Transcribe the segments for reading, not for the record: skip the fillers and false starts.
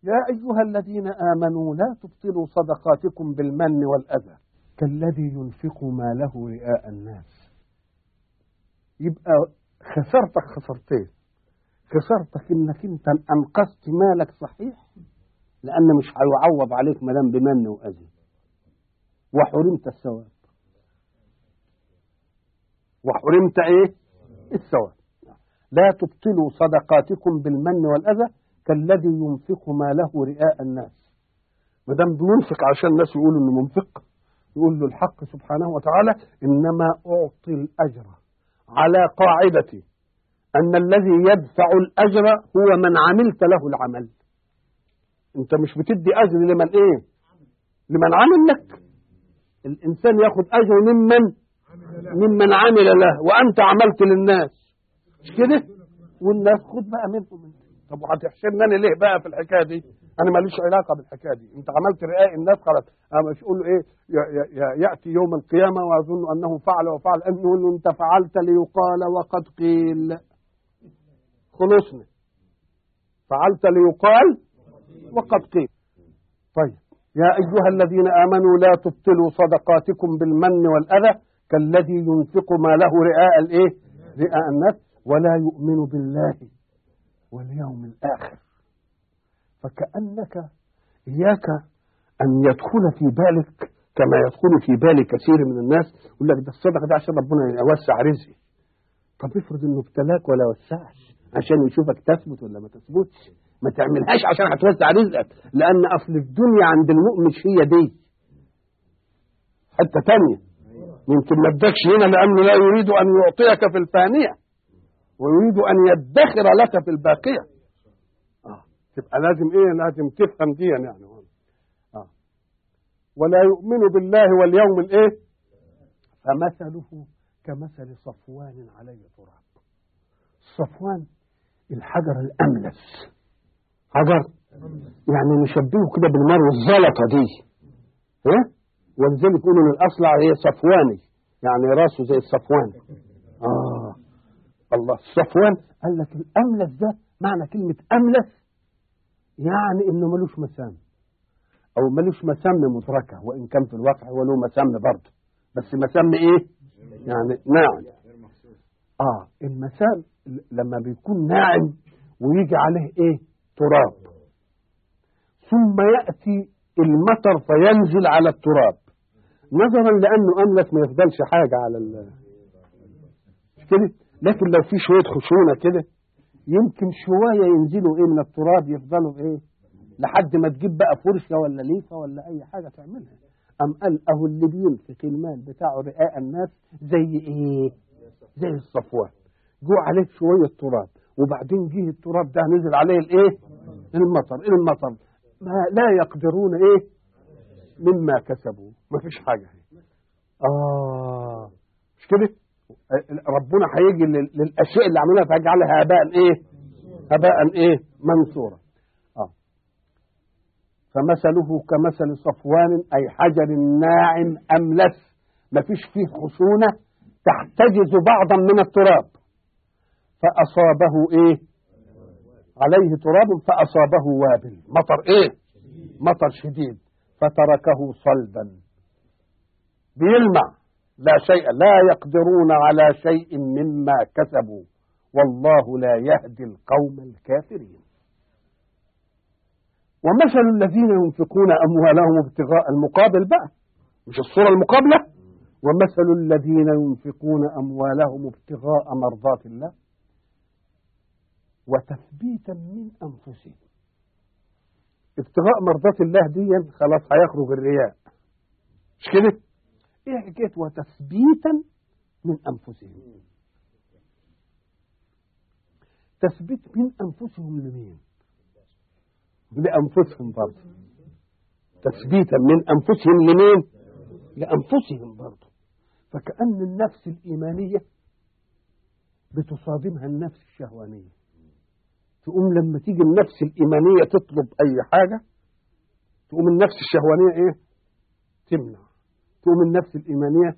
يا أيها الذين آمنوا لا تبطلوا صدقاتكم بالمن والأذى كالذي ينفق ماله رئاء الناس. يبقى خسرتك خسرتين. خسرتك انك انت انقذت مالك صحيح، لان مش هيعوض عليك مدام بمن واذى، وحرمت الثواب. وحرمت ايه؟ الثواب. لا تبطلوا صدقاتكم بالمن والاذى كالذي ينفق ماله رئاء الناس. مدام بينفق عشان الناس يقولوا انه منفق، يقول له الحق سبحانه وتعالى انما اعطي الاجر على قاعدة أن الذي يدفع الأجر هو من عملت له العمل. أنت مش بتدي أجر لمن إيه؟ لمن عمل لك. الإنسان ياخد أجر ممن عمل له، وأنت عملت للناس، مش كده؟ والناس خد بقى منهم. طب وهتحشرني أنا ليه بقى في الحكاية دي؟ أنا ماليش علاقة بالحكاية دي. أنت عملت رئاء الناس خلاص. أنا مش أقول له إيه يأتي يوم القيامة وأظن أنه فعل وفعل، أنه أنت فعلت ليقال وقد قيل. خلصنا. فعلت ليقال وقد قيل. طيب يا أيها الذين آمنوا لا تبطلوا صدقاتكم بالمن والأذى كالذي ينفق ماله رئاء الناس ولا يؤمن بالله واليوم الآخر. فكأنك إياك أن يدخل في بالك كما يدخل في بال كثير من الناس، يقول لك ده الصدقة ده عشان ربنا يوسع رزقي. طب افرض انه ابتلاك ولا وسعش عشان يشوفك تثبت ولا ما تثبتش. ما تعملهاش عشان هتوسع رزقك، لأن أصل الدنيا عند المؤمن هي دي حتة تانية. يمكن ما ادكش هنا لأنه لا يريد أن يعطيك في الفانية، ويريد أن يدخر لك في الباقية. تبقى لازم لازم تفهم دي يعني. ولا يؤمن بالله واليوم فمثله كمثل صفوان عليه تراب. الصفوان الحجر الأملس، حجر يعني نشبهه كده بالنار والزلطة دي، ولذلك يقولوا ان الأصلع هي صفواني، يعني راسه زي الصفوان. الله. الصفوان قال لك الأملس ده معنى كلمة أملس يعني انه ملوش مسام او ملوش مسام مدركة، وان كان في الواقع هو له مسام برضه، بس مسام يعني ناعم. المسام لما بيكون ناعم ويجي عليه تراب، ثم يأتي المطر فينزل على التراب، نظرا لأنه أملس ما يفضلش حاجة على مش كده. لكن لو في شوية خشونة كده يمكن شوية ينزلوا من التراب، يفضلوا لحد ما تجيب بقى فرشة ولا ليفة ولا أي حاجة تعملها. أم قال أهو اللي بينفق المال بتاعه رئاء الناس زي الصفوان، جو عليه شوية تراب وبعدين جه التراب ده نزل عليه المطر ما لا يقدرون مما كسبوا، ما فيش حاجة. مش كده. ربنا هيجي للأشياء اللي عملها فيجعلها هباء منصورا. فمثله كمثل صفوان أي حجر ناعم أملس، ما فيش فيه خشونة تحتجز بعضا من التراب، فأصابه عليه تراب فأصابه وابل، مطر شديد، فتركه صلبا بيلمع، لا شيء، لا يقدرون على شيء مما كسبوا، والله لا يهدي القوم الكافرين. ومثل الذين ينفقون أموالهم ابتغاء المقابل بقى، مش الصورة المقابلة. ومثل الذين ينفقون أموالهم ابتغاء مرضات الله وتثبيتا من أنفسهم. ابتغاء مرضات الله دي خلاص هيخرج الرياء، مش كده. حكاية وتثبيتا من أنفسهم؟ تثبيت من أنفسهم لمين؟ لأنفسهم برضه. تثبيتا من أنفسهم لمين؟ لأنفسهم برضه. فكأن النفس الإيمانية بتصادمها النفس الشهوانية. تقوم لما تيجي النفس الإيمانية تطلب أي حاجة، تقوم النفس الشهوانية تمنع، تقوم النفس الإيمانية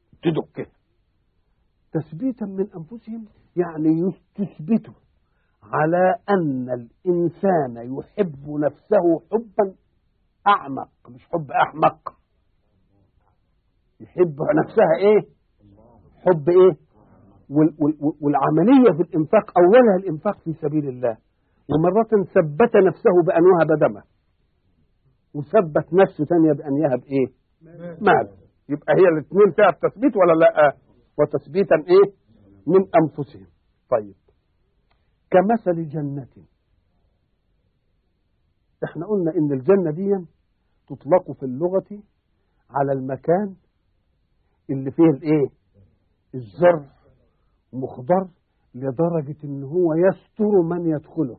تدكها. تثبيتا من أنفسهم يعني تثبتوا على أن الإنسان يحب نفسه حبا أعمق، مش حب أحمق. يحب نفسها إيه؟ حب إيه؟ والعملية في الإنفاق أولها الإنفاق في سبيل الله، ومرة ثبت نفسه بأن وهب دمه، وثبت نفسه ثانية بأن يهب إيه؟ مال. يبقى هي الاثنين فيها التثبيت ولا لا؟ وتثبيتا إيه؟ من أنفسهم. طيب، كمثل جنة. احنا قلنا إن الجنة دي تطلق في اللغة على المكان اللي فيه الإيه؟ الزرع مخضر لدرجة إن هو يستر من يدخله.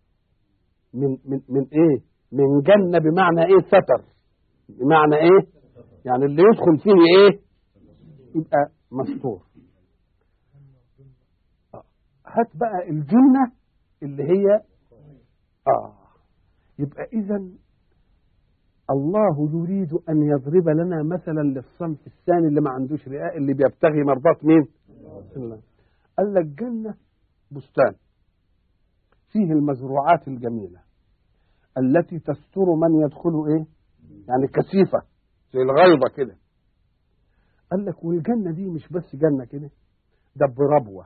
من إيه؟ من جنة بمعنى إيه؟ ستر. بمعنى إيه؟ يعني اللي يدخل فيه إيه؟ يبقى مستور. هات بقى الجنة اللي هي يبقى إذن الله يريد أن يضرب لنا مثلا للصنف الثاني اللي ما عندوش رئاء، اللي بيبتغي مرضات مين؟ الله. قال لك جنة بستان فيه المزروعات الجميلة التي تستر من يدخل إيه؟ يعني كثيفة زي الغيضة كده. قال لك والجنة دي مش بس جنة كده، ده بربوة.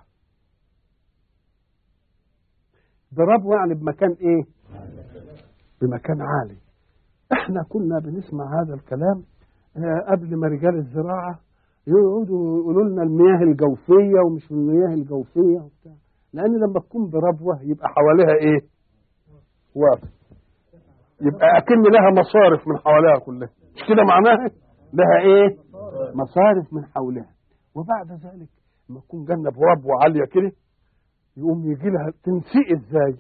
بربوة يعني بمكان إيه؟ بمكان عالي. احنا كنا بنسمع هذا الكلام قبل ما رجال الزراعة يقعدوا يقولوا لنا المياه الجوفية ومش المياه الجوفية وبتاع، لأن لما تكون بربوة يبقى حواليها إيه؟ وافي، يبقى أكن لها مصارف من حواليها كلها، مش كده معناها؟ لها إيه؟ مصارف من حولها. وبعد ذلك لما تكون جنة بربوة عالية كده يقوم يجي لها تنسقي إزاي؟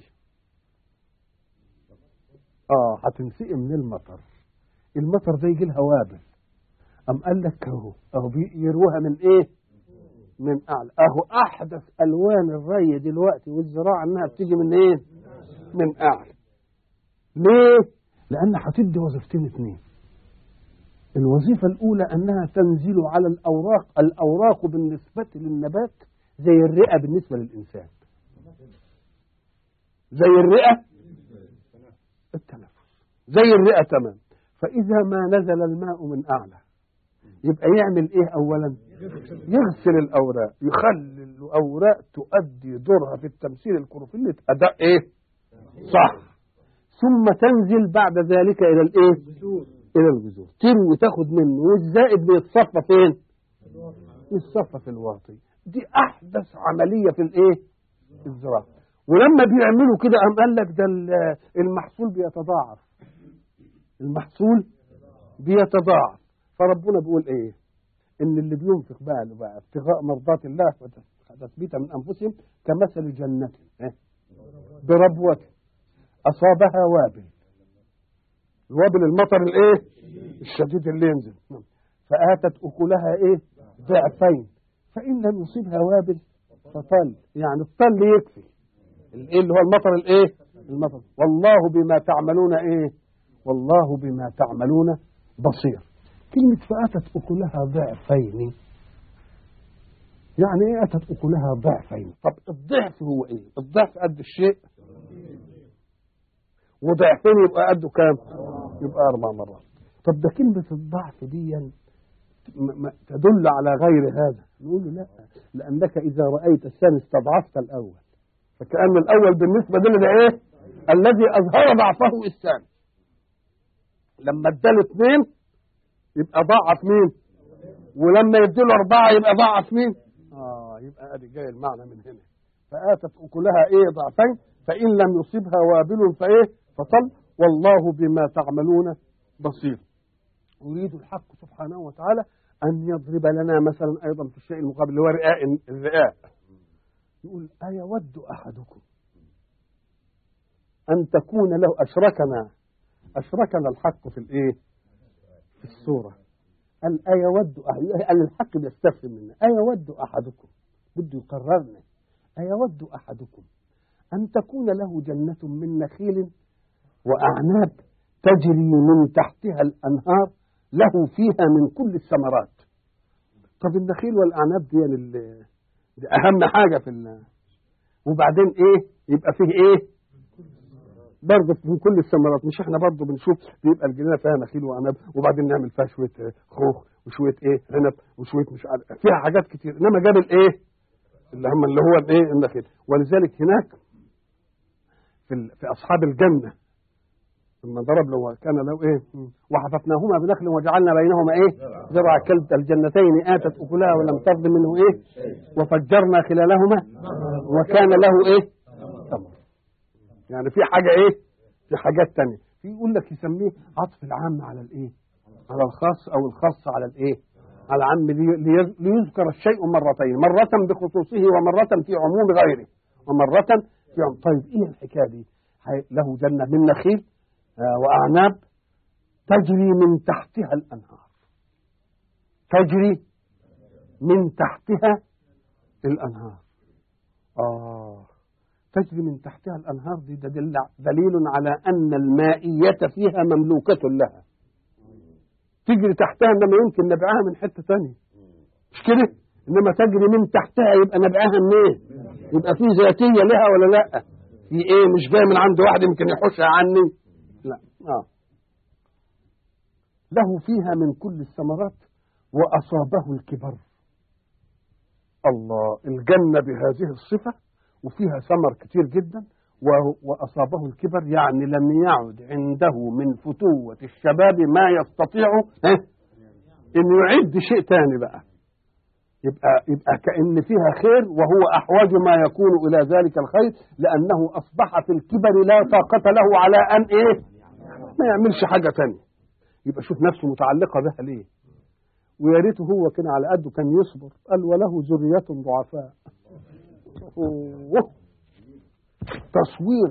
هتنسقي من المطر. المطر ده يجي لها وابل. أم قال لك أهو بيروها من إيه؟ من أعلى. أهو أحدث ألوان الري دلوقتي والزراعة إنها بتيجي من إيه؟ من أعلى. ليه؟ لأن هتدي وظيفتين اثنين. الوظيفة الأولى أنها تنزل على الأوراق. الأوراق بالنسبة للنبات زي الرئة بالنسبة للإنسان. زي الرئة التنفس، زي الرئة تمام. فإذا ما نزل الماء من أعلى يبقى يعمل إيه أولا؟ يغسل الأوراق، يخلي الأوراق تؤدي دورها في التمثيل الكلوروفيلي أداء إيه؟ صح. ثم تنزل بعد ذلك إلى الإيه؟ إلى الجذور، تروي تاخد منه، والزائد بيتصفى فين؟ يتصفى في الواطي. دي أحدث عملية في الإيه؟ الزراعة. ولما بيعملوا كده قام قال لك ده المحصول بيتضاعف. المحصول بيتضاعف. فربنا بيقول ايه؟ ان اللي بينفق بقى ابتغاء مرضات الله وتثبيتا من انفسهم كمثل جنة بربوة اصابها وابل. الوابل المطر الايه؟ الشديد اللي ينزل. فآتت اكلها ايه؟ ضعفين. فإن لم يصيبها وابل فطل، يعني الطل يكفي. الايه اللي هو المطر الايه؟ المطر. والله بما تعملون ايه؟ والله بما تعملون بصير. كلمة فأتت أكلها ضعفين، يعني إيه أتت أكلها ضعفين؟ طب الضعف هو إيه؟ الضعف قد الشيء، وضعفين يبقى قده كام؟ يبقى 4 مرات. طب ده كلمة الضعف دي تدل على غير هذا. نقول له لا، لأنك إذا رأيت الثاني استضعفت الأول، فكأن الأول بالنسبة ده إيه؟ الذي أظهر ضعفه الثاني. لما اداله 2 يبقى ضاعف مين؟ ولما يديله 4 يبقى ضاعف مين؟ يبقى ادي جاي المعنى من هنا. فآتت أكلها ايه؟ ضعفين. فإن لم يصبها وابل فايه؟ فطل. والله بما تعملون بصير. يريد الحق سبحانه وتعالى أن يضرب لنا مثلا أيضا في الشيء المقابل اللي هو الرئاء. يقول أيود أحدكم أن تكون له أشركنا الحق في الإيه؟ في السورة. قال أيود قال الحق بيستفهم منا. أيود أحدكم، بده يقررنا، أيود أحدكم أن تكون له جنة من نخيل وأعناب تجري من تحتها الأنهار له فيها من كل الثمرات. طب النخيل والأعناب دي أهم حاجة في وبعدين ايه يبقى فيه ايه برضه من كل الثمرات. مش احنا برضه بنشوف بيبقى الجنينه فيها نخيل وعنب وبعدين نعمل فيها شويه خوخ وشويه ايه عنب وشويه مش عارف فيها حاجات كتير، انما جاب الايه اللي هو الايه النخيل. ولذلك هناك في اصحاب الجنه ثم ضرب له كان له ايه وحففناهما بنخل وجعلنا بينهما ايه زرع كلتا الجنتين اتت اكلها ولم تظلم منه ايه وفجرنا خلالهما وكان له ايه ثمر. يعني في حاجه ايه في حاجات تانية في يقول لك يسميه عطف العام على الايه على الخاص او الخاص على الايه على العام ليذكر الشيء مرتين، مرة بخصوصه ومرة في عموم غيره ومرة في عموم. طيب ايه الحكايه دي؟ له جنه من نخيل وأعناب تجري من تحتها الأنهار، تجري من تحتها الأنهار. تجري من تحتها الأنهار دي دليل على أن المائية فيها مملوكة لها، تجري تحتها إنما يمكن نبعها من حتة تانية مش كده، إنما تجري من تحتها يبقى نبعها منين؟ يبقى في ذاتية لها ولا لأ؟ في إيه مش جاي من عند واحد يمكن يحوشها عني، لا له فيها من كل الثمرات وأصابه الكبر. الله الجنة بهذه الصفة وفيها ثمر كتير جدا وأصابه الكبر، يعني لم يعد عنده من فتوة الشباب ما يستطيع إن يعد شيء تاني بقى، يبقى كأن فيها خير وهو أحوج ما يكون إلى ذلك الخير، لأنه أصبح في الكبر لا طاقة له على أن ما يعملش حاجة تانية. يبقى شوف نفسه متعلقة بها ليه، ويا ريته هو كان على قده كان يصبر. قال وله ذرية ضعفاء. تصوير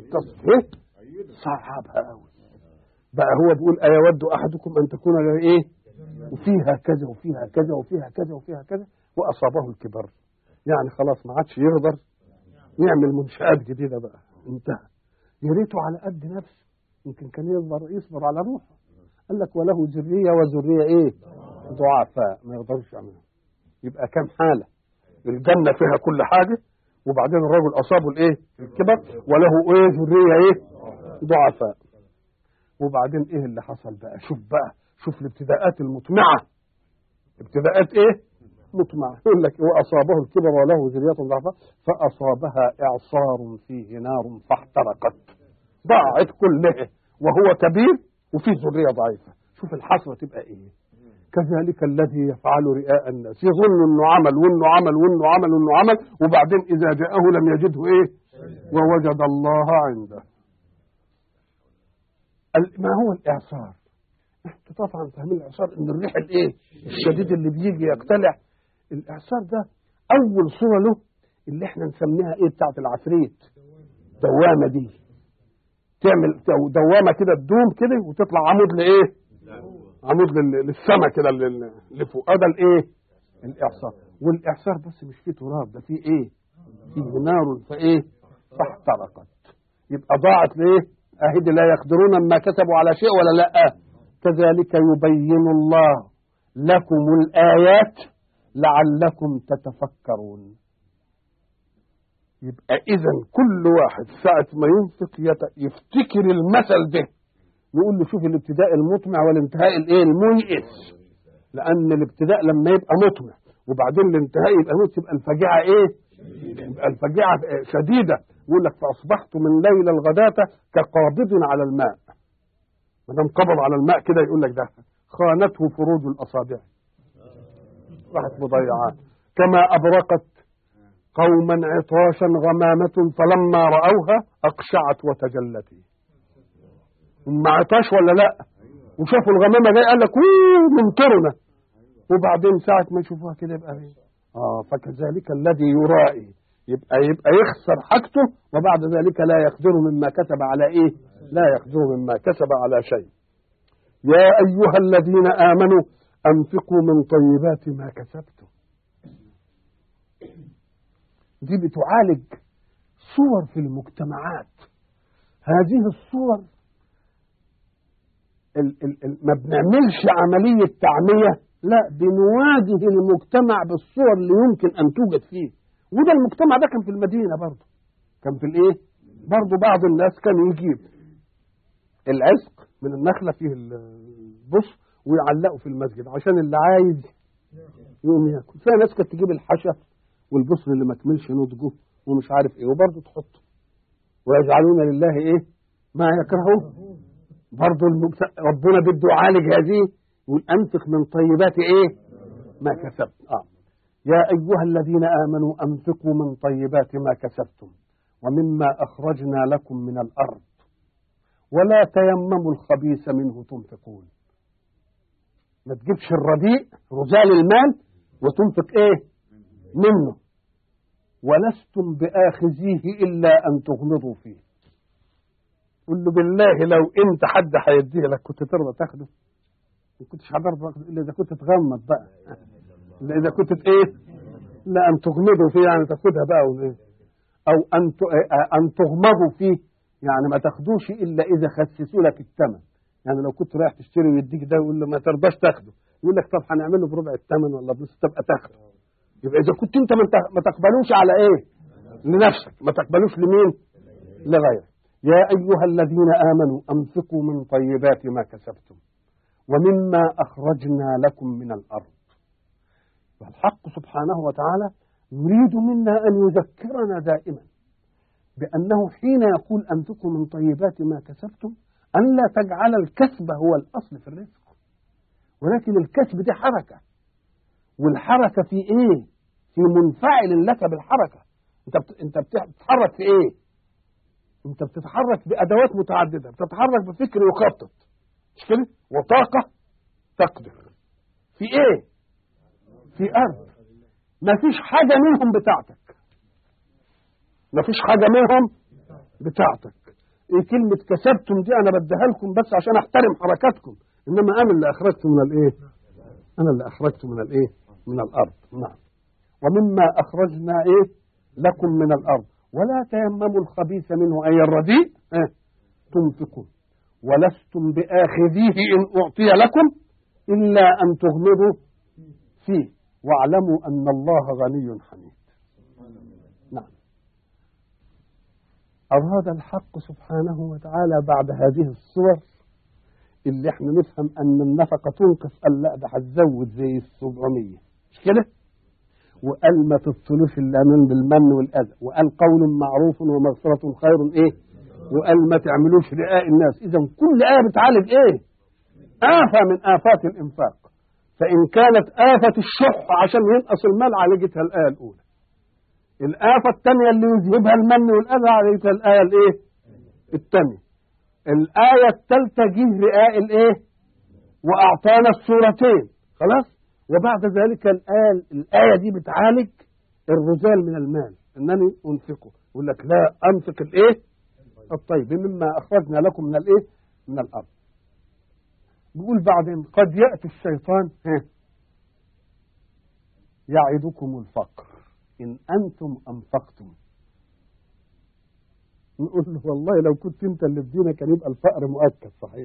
صعبها قوي بقى. هو بيقول أيود أحدكم أن تكون له إيه وفيها كذا وفيها كذا وفيها كذا وفيها كذا وأصابه الكبر، يعني خلاص ما عادش يقدر يعمل منشآت جديدة بقى، انتهى. يا ريته على قد نفسه يمكن كان يصبر على روحه. قال لك وله ذرية وذرية ايه ضعفاء ما يقدرش يعملها. يبقى كم حالة، الجنة فيها كل حاجة وبعدين الرجل أصابه الايه الكبر وله ايه ذرية ايه ضعفاء. وبعدين ايه اللي حصل بقى؟ شوف الابتداءات المطمعة، ابتداءات ايه مطمعة. يقول لك وأصابه الكبر وله ذرية ضعفاء فأصابها إعصار فيه نار فاحترقت، ضاعت كلها وهو كبير وفي ذرية ضعيفة. شوف الحسرة تبقى ايه. كذلك الذي يفعل رئاء الناس، يظن انه عمل وانه عمل وانه عمل وانه عمل وبعدين اذا جاءه لم يجده ايه ووجد الله عنده. ما هو الاعصار؟ انتوا طبعا فاهمين الاعصار ان الريح الايه الشديد اللي بيجي يقتلع. الاعصار ده اول صورة له اللي احنا نسميها ايه بتاعت العفريت، دوامة دي تعمل دوامة كده تدوم كده وتطلع عمود لايه عمود للسماء كده اللي فوق. هذا الايه الاعصار. والاعصار بس مش فيه تراب، ده فيه ايه فيه نار فايه فاحترقت. يبقى ضاعت ليه اهدي لا يقدرون ما كسبوا على شيء ولا لا. كذلك يبين الله لكم الآيات لعلكم تتفكرون. يبقى إذن كل واحد ساعة ما ينفق يفتكر المثل ده، يقول له شوف الابتداء المطمع والانتهاء الايه الميئس. لأن الابتداء لما يبقى مطمع وبعدين الانتهاء يبقى ميئس يبقى الفجيعة ايه؟ يبقى الفجيعة شديدة. يقول لك فأصبحت من ليل الغداة كقابض على الماء. ما دام قبض على الماء كده يقول لك ده خانته فروج الأصابع، راحت مضيعات. كما أبرقت قوما عطاشا غمامة فلما رأوها أقشعت وتجلت. هم عطاش ولا لا؟ وشافوا الغمامة جاي قال لك ممطرنا، وبعدين ساعة ما يشوفوها كده يبقى ايه فكذلك الذي يرائي يبقى يخسر حاجته وبعد ذلك لا يقدر مما كسب على ايه لا يقدر مما كسب على شيء. يا أيها الذين آمنوا أنفقوا من طيبات ما كسبتم. دي بتعالج صور في المجتمعات. هذه الصور ما بنعملش عملية تعمية، لا بنواجه المجتمع بالصور اللي يمكن أن توجد فيه. وده المجتمع ده كان في المدينة برضه كان في الايه؟ برضه بعض الناس كان يجيب العسق من النخله فيه البص ويعلقه في المسجد عشان اللي عايز يقوم ياكل. فيها ناس كانت تجيب الحشف والبصر اللي ما كملش نضجه ومش عارف ايه وبرضه تحطه، ويجعلون لله ايه ما يكرهون. برضه ربنا بده يعالج هذه، يقول انفق من طيبات ايه ما كسبت. يا ايها الذين امنوا انفقوا من طيبات ما كسبتم ومما اخرجنا لكم من الارض ولا تيمموا الخبيث منه تنفقون. ما تجيبش الرديء رجال المال وتنفق ايه منه، ولستم بآخذيه إلا أن تغمضوا فيه. قل له بالله لو أنت حد هيديه لك كنت ترضى تاخده؟ ما كنتش هترضى تاخده إلا إذا كنت تغمض بقى، إلا إذا كنت إيه؟ لا أن تغمضوا فيه يعني تاخدها بقى وإيه؟ أو أن تغمضوا فيه يعني ما تاخدوش إلا إذا خسسوا لك الثمن. يعني لو كنت رايح تشتري ويديك ده ويقول له ما ترضاش تاخده، يقول لك طب هنعمله بربع الثمن ولا بنص تبقى تاخده. يبقى إذا كنت أنت ما تقبلوش على إيه؟ لنفسك، ما تقبلوش لمين؟ لغيرك. يا أيها الذين آمنوا أنفقوا من طيبات ما كسبتم ومما أخرجنا لكم من الأرض. والحق سبحانه وتعالى يريد منا أن يذكرنا دائما بأنه حين يقول أنفقوا من طيبات ما كسبتم أن لا تجعل الكسب هو الأصل في الرزق، ولكن الكسب دي حركة، والحركة في إيه؟ في منفعل لك بالحركة. أنت بتتحرك في إيه؟ أنت بتتحرك بأدوات متعددة، بتتحرك بفكر يخطط مش كده؟ وطاقة تقدر في إيه؟ في أرض ما فيش حاجة منهم بتاعتك، ما فيش حاجة منهم بتاعتك. إيه كلمة كسبتم دي أنا بديها لكم بس عشان أحترم حركاتكم، إنما أنا اللي أخرجت من الإيه؟ أنا اللي أخرجت من الإيه؟ من الأرض. نعم. ومما أخرجنا إيه؟ لكم من الأرض ولا تيمموا الخبيث منه أي الرديء تنفقون ولستم بآخذيه إن أعطي لكم إلا أن تغمضوا فيه واعلموا أن الله غني حميد. نعم. أراد الحق سبحانه وتعالى بعد هذه الصور اللي احنا نفهم أن النفقة تنقص، قال لا ده هتزود زي 700 مش كده؟ وقال ما تبطلوش الأمان بالمن والأذى، وقال قول معروف ومغفرة خير إيه؟ وقال ما تعملوش رئاء الناس. إذا كل آية بتعالج إيه؟ آفة من آفات الإنفاق. فإن كانت آفة الشح عشان ينقص المال عالجتها الآية الأولى، الآفة الثانية اللي يذهبها المن والأذى عالجتها الآية الإيه؟ الثانية. الآية الثالثة جه رئاء الإيه؟ وأعطانا السورتين خلاص. وبعد ذلك الآية دي بتعالج الرذال من المال، أنني أنفقه. يقول لك لا أنفق الإيه؟ الطيب مما أخرجنا لكم من الإيه؟ من الأرض. بيقول بعدين قد يأتي الشيطان يعدكم الفقر إن أنتم أنفقتم. نقول له والله لو كنت أنت اللي بدينا كان يبقى الفقر مؤكد. صحيح.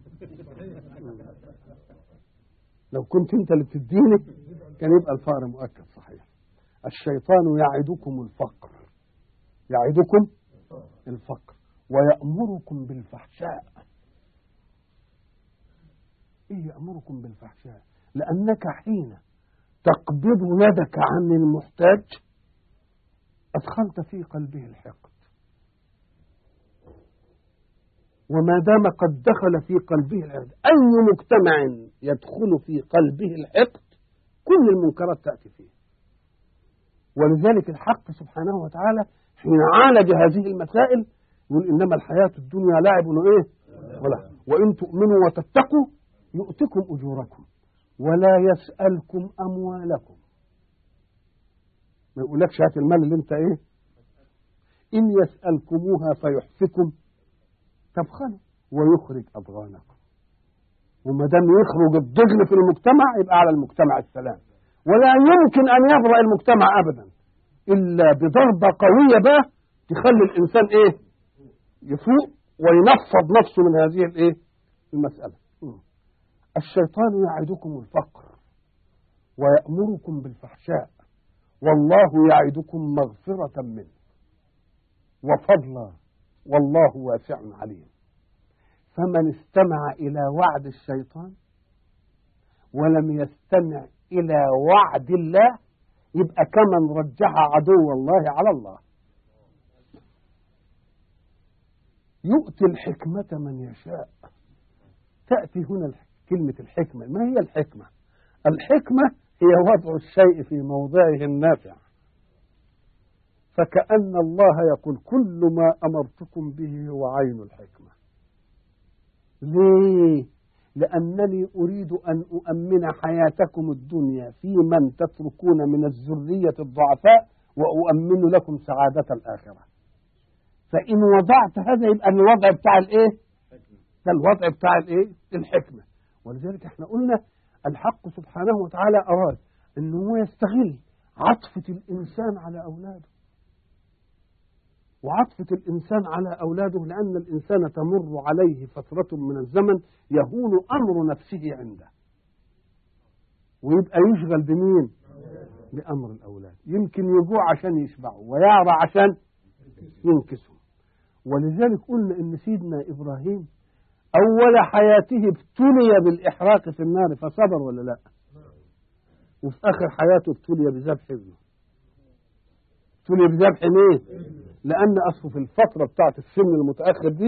لو كنت أنت اللي بتديني كان يبقى الفقر مؤكد. صحيح. الشيطان يعدكم الفقر، يعدكم الفقر ويأمركم بالفحشاء. إيه يأمركم بالفحشاء؟ لأنك حين تقبض يدك عن المحتاج أدخلت في قلبه الحقد، وما دام قد دخل في قلبه الحقد، أي مجتمع يدخل في قلبه الحقد كل المنكرات تأتي فيه. ولذلك الحق سبحانه وتعالى حين عالج هذه المسائل يقول إنما الحياة الدنيا لعب وإيه ولا وإن تؤمنوا وتتقوا يؤتكم أجوركم ولا يسألكم أموالكم. ما يقولكش هات المال اللي انت ايه، إن يسألكموها فيحفكم تبخلوا ويخرج أضغانكم. وما دام يخرج الضغن في المجتمع يبقى على المجتمع السلام، ولا يمكن أن يبرأ المجتمع أبدا إلا بضربة قوية بقى تخلي الإنسان إيه يفوق وينفض نفسه من هذه الإيه المسألة. الشيطان يعدكم الفقر ويأمركم بالفحشاء والله يعدكم مغفرة منه. وفضلا والله واسع عليم. فمن استمع إلى وعد الشيطان ولم يستمع إلى وعد الله يبقى كمن رجح عدو الله على الله. يؤتي الحكمة من يشاء. تأتي هنا كلمة الحكمة. ما هي الحكمة؟ الحكمة هي وضع الشيء في موضعه النافع. فكأن الله يقول كل ما أمرتكم به هو عين الحكمة. ليه؟ لأنني أريد أن أؤمن حياتكم الدنيا في من تتركون من الذرية الضعفاء وأؤمن لكم سعادة الآخرة. فإن وضعت هذا يبقى الوضع بتاع الإيه؟ ده الوضع بتاع الإيه؟ الحكمة. ولذلك احنا قلنا الحق سبحانه وتعالى أراد أنه هو يستغل عطفة الإنسان على أولاده، وعطفة الإنسان على أولاده لأن الإنسان تمر عليه فترة من الزمن يهون أمر نفسه عنده، ويبقى يشغل بمين؟ بأمر الأولاد. يمكن يجوع عشان يشبعوا ويعرى عشان ينكسوا. ولذلك قلنا إن سيدنا إبراهيم أول حياته ابتلي بالإحراق في النار فصبر ولا لا؟ وفي آخر حياته ابتلي بذبح ابنه. ابتلي بذبح ليه؟ لأن أصله في الفترة بتاعت السن المتأخر دي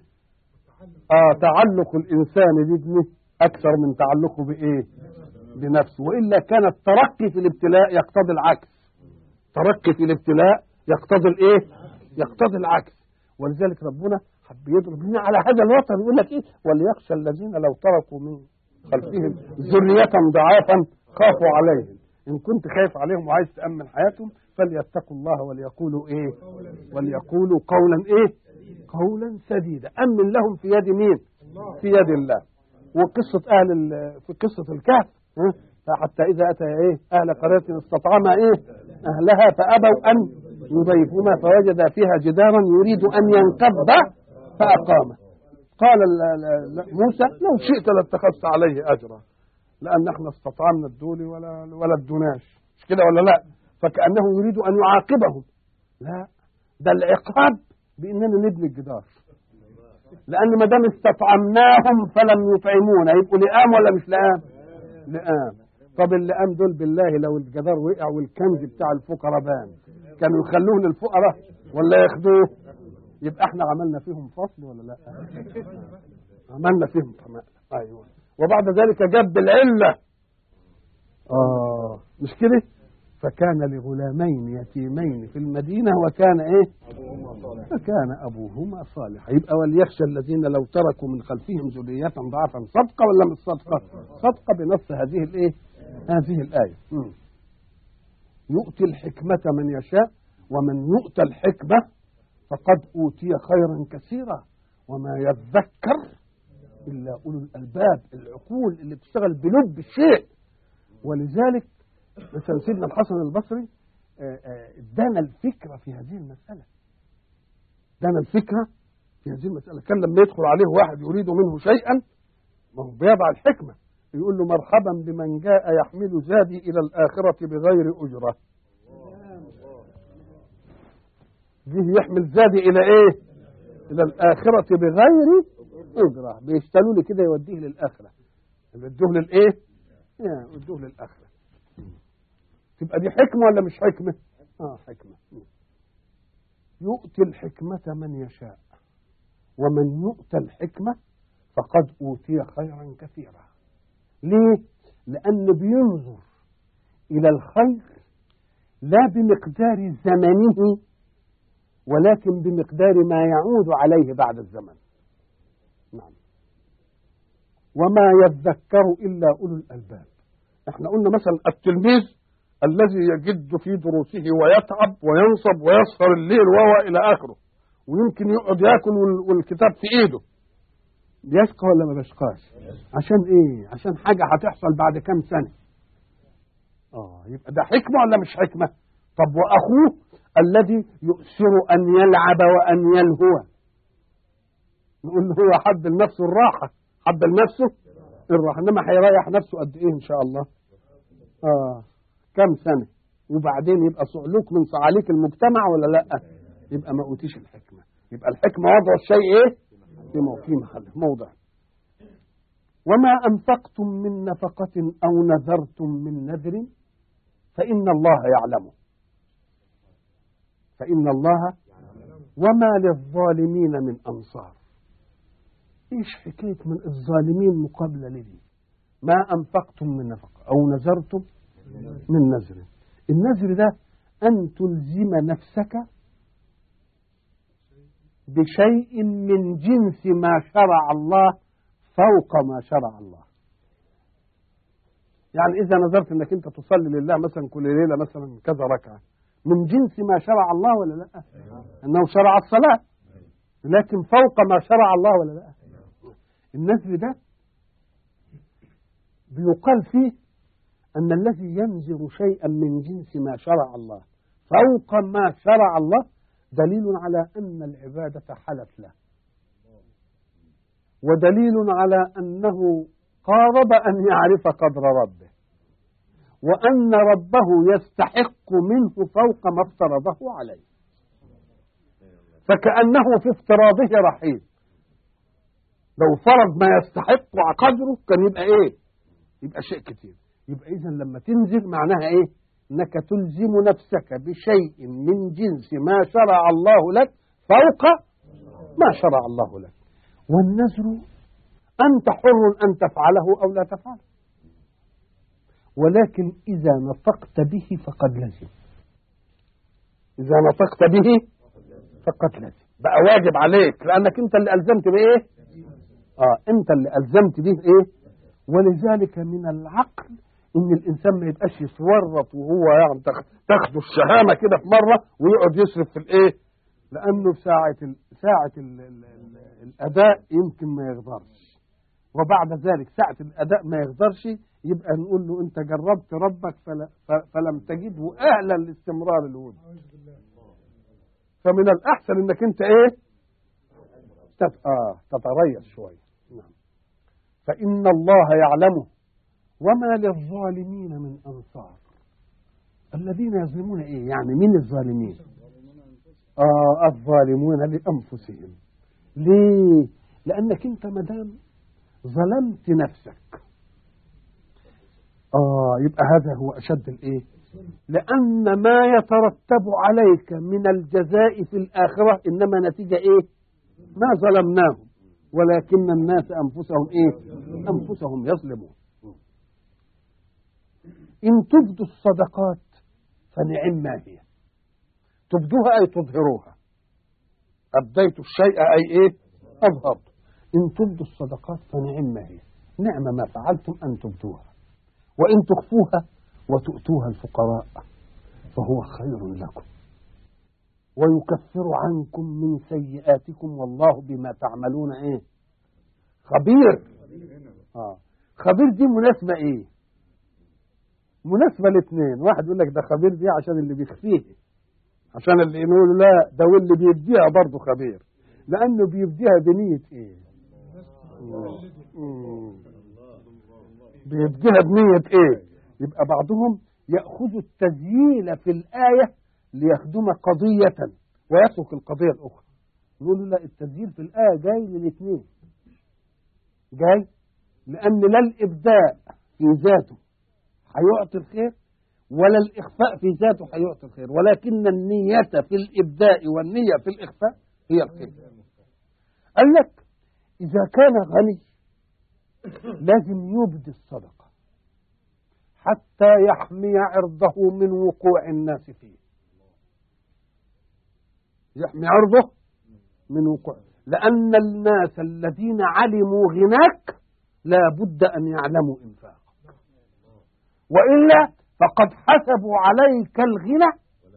تعلق الإنسان بابنه أكثر من تعلقه بإيه؟ بنفسه. وإلا كان الترقي في الابتلاء يقتضي العكس. ترقي في الابتلاء يقتضي الإيه؟ يقتضي العكس. ولذلك ربنا حب يضرب لنا على هذا الوطن. يقول لك إيه؟ وليخشى الذين لو تركوا من خلفهم ذرية ضعافا خافوا عليهم. إن كنت خايف عليهم وعايز تأمن حياتهم فليتقوا الله وليقولوا إيه؟ وليقولوا قولا إيه؟ قولا سديدا. أمن لهم في يد مين؟ في يد الله. وقصة في قصة الكهف حتى إذا أتى إيه؟ أهل قرية استطعما إيه؟ أهلها فأبوا أن يضيفونا فوجد فيها جدارا يريد أن ينقض فأقامه. قال موسى لو شئت لاتخذت عليه أجرا لأن احنا استطعمنا الدولي ولا الدناش. مش كده ولا لا؟ فكأنه يريد أن يعاقبهم. لا، ده العقاب بأننا نبني الجدار. لأن ما دام استطعمناهم فلم يطعمونا يبقوا لئام ولا مش لئام؟ لئام. طب اللئام دول بالله لو الجدار وقع والكنز بتاع الفقراء بان كانوا يخلوه للفقراء ولا ياخدوه؟ يبقى احنا عملنا فيهم فصل ولا لا؟ عملنا فيهم طمأنة. ايوه. وبعد ذلك جاب العلة. مش كده؟ فكان لغلامين يتيمين في المدينة وكان ايه؟ فكان أبوهما صالحا. يبقى وليخشى الذين لو تركوا من خلفهم ذرية ضعفا. صدقة ولا مش صدقة؟ صدقة بنص هذه الايه؟ هذه الآية. يؤتي الحكمة من يشاء ومن يؤتى الحكمة فقد أوتي خيرا كثيرا وما يذكر إلا أولو الألباب، العقول اللي بتشتغل بلب الشيء. ولذلك مثلا سيدنا الحسن البصري ادانا الفكرة في هذه المسألة. ادانا الفكرة في هذه المسألة. كان لما يدخل عليه واحد يريد منه شيئا ما هو بيضع الحكمة يقول له مرحبا بمن جاء يحمل زادي إلى الآخرة بغير أجرة. جه يحمل زادي إلى إيه؟ إلى الآخرة بغير أجرة. بيشتلوا لي كده يوديه للآخرة. يودوه للإيه؟ يودوه للآخرة. تبقى دي حكمة ولا مش حكمة؟ حكمة. يؤتي الحكمة من يشاء ومن يؤتى الحكمة فقد أوتي خيرا كثيرا. ليه؟ لأن بينظر إلى الخير لا بمقدار زمنه ولكن بمقدار ما يعود عليه بعد الزمن. نعم. وما يذكر إلا أولو الألباب. احنا قلنا مثلا التلميذ الذي يجد في دروسه ويتعب وينصب ويسهر الليل وهو إلى آخره ويمكن يقعد يأكل والكتاب في إيده بيشقى ولا ما بيشقاش؟ عشان إيه؟ عشان حاجة هتحصل بعد كام سنة. يبقى ده حكمة ولا مش حكمة؟ طب وأخوه الذي يؤثر أن يلعب وأن يلهو نقول له هو حب لنفسه الراحة، حب لنفسه الراحة، إنما هيريح نفسه قد إيه إن شاء الله؟ كم سنة وبعدين يبقى صعلوك من صعاليك المجتمع ولا لأ؟ يبقى ما أوتيش الحكمة. يبقى الحكمة وضع الشيء إيه؟ في محله موضع. وما أنفقتم من نفقة أو نذرتم من نذر فإن الله يعلمه. فإن الله وما للظالمين من أنصار. إيش حكاية من الظالمين مقابلة لدي؟ ما أنفقتم من نفقة أو نذرتم من نذر. النذر ده أن تلزم نفسك بشيء من جنس ما شرع الله فوق ما شرع الله. يعني إذا نذرت أنك أنت تصلي لله مثلا كل ليلة مثلا كذا ركعة من جنس ما شرع الله ولا لا؟ أنه شرع الصلاة لكن فوق ما شرع الله ولا لا؟ النذر ده بيقال فيه أن الذي ينذر شيئا من جنس ما شرع الله فوق ما شرع الله دليل على أن العبادة حلت له، ودليل على أنه قارب أن يعرف قدر ربه، وأن ربه يستحق منه فوق ما افترضه عليه، فكأنه في افتراضه رحيم. لو فرض ما يستحق قدره كان يبقى إيه؟ يبقى شيء كتير. يبقى إذن لما تنذر معناها إيه؟ أنك تلزم نفسك بشيء من جنس ما شرع الله لك فوق ما شرع الله لك. والنذر أنت حر أن تفعله أو لا تفعله، ولكن إذا نطقت به فقد لزم. إذا نطقت به فقد لزم، بقى واجب عليك لأنك أنت اللي ألزمت بإيه؟ أنت اللي ألزمت به إيه؟ ولذلك من العقل إن الإنسان ما يبقاش يتورط وهو يعني تاخده الشهامة كده في مرة ويقعد يصرف في الإيه؟ لأنه في ساعة الأداء يمكن ما يقدرش، وبعد ذلك ساعة الأداء ما يقدرش يبقى نقول له أنت جربت ربك فلم تجده أهلا لاستمرار الود. فمن الأحسن إنك أنت إيه؟ تتريث شوية. نعم. فإن الله يعلمه وما للظالمين من أنصار. الذين يظلمون إيه؟ يعني من الظالمين؟ الظالمون لأنفسهم. ليه؟ لأنك أنت مدام ظلمت نفسك يبقى هذا هو أشد الإيه؟ لأن ما يترتب عليك من الجزاء في الآخرة إنما نتيجة إيه؟ ما ظلمناهم ولكن الناس أنفسهم إيه؟ أنفسهم يظلمون. إن تبدوا الصدقات فنعم ما هي. تبدوها أي تظهروها. أبديت الشيء أي إيه؟ أظهرت. إن تبدوا الصدقات فنعم ما هي. نعم ما فعلتم أن تبدوها، وإن تخفوها وتؤتوها الفقراء فهو خير لكم ويكفر عنكم من سيئاتكم والله بما تعملون إيه؟ خبير. خبير دي مناسبة إيه؟ مناسبة الاثنين. واحد يقول لك ده خبير دي عشان اللي بيخفيه، عشان اللي يقول لا ده واللي بيبديها برضه خبير لأنه بيبديها بنية إيه؟ بيبديها بنية إيه؟ يبقى بعضهم يأخذ التزيين في الآية ليخدم قضية ويترك القضية الأخرى. يقول لا التزيين في الآية جاي للاثنين، جاي لأن لا الإبداء في ذاته هيعطي الخير ولا الإخفاء في ذاته هيعطي الخير، ولكن النية في الإبداء والنية في الإخفاء هي الخير. قال لك إذا كان غني لازم يبدي الصدقة حتى يحمي عرضه من وقوع الناس فيه. يحمي عرضه من وقوع، لأن الناس الذين علموا غناك لا بد أن يعلموا إنفاق، وإلا فقد حسبوا عليك الغنى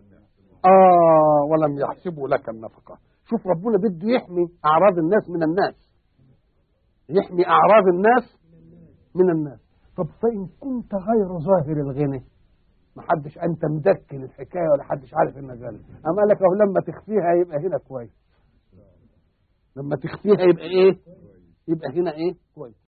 ولم يحسبوا لك النفقة. شوف ربنا بده يحمي أعراض الناس من الناس، يحمي أعراض الناس من الناس. طب فإن كنت غير ظاهر الغنى محدش أنت مدكن الحكاية ولا حدش عارف إنك غني، أما قال لك لما تخفيها يبقى هنا كويس، لما تخفيها يبقى إيه؟ يبقى هنا إيه؟ كويس.